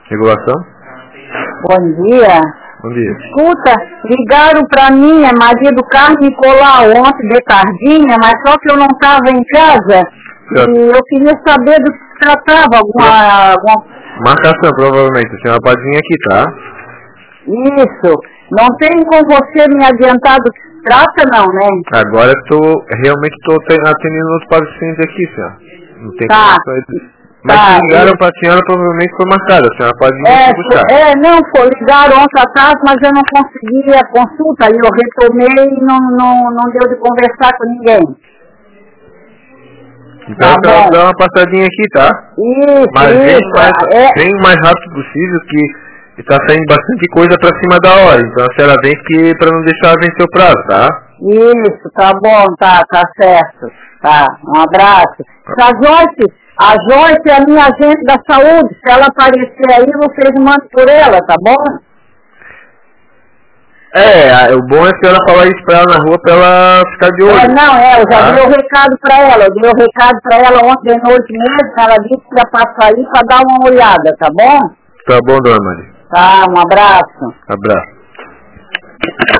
Regulação? Bom dia. Bom dia. Escuta, ligaram pra mim, a Maria do Carmo Nicolau, ontem de tardinha, mas só que eu não estava em casa. Certo. E eu queria saber do que se tratava, alguma... Marcação, provavelmente. A senhora pode vir aqui, tá? Isso. Não tem com você me adiantar do que se trata, não, né? Agora realmente estou atendendo outros pacientes aqui, senhora. Não tem Tá. condições. Mas se ligaram para a senhora, provavelmente foi marcada. A senhora pode vir aqui buscar. Não, foi ligaram ontem à tarde, mas eu não consegui a consulta. Aí eu retomei e não deu de conversar com ninguém. Então a senhora dá uma passadinha aqui, tá? Isso, mas isso. Vem o mais rápido possível, que está saindo bastante coisa para cima da hora. Então a senhora vem aqui para não deixar vencer o prazo, tá? Isso, tá bom, tá certo. Tá, um abraço. A Joyce é a minha agente da saúde. Se ela aparecer aí, vocês mandam por ela, tá bom? O bom é a senhora falar isso pra ela na rua pra ela ficar de olho. Eu já dei o recado pra ela. Eu dei o recado pra ela ontem de noite mesmo. Ela disse que ia passar aí pra dar uma olhada, tá bom? Tá bom, dona Maria. Tá, um abraço. Abraço.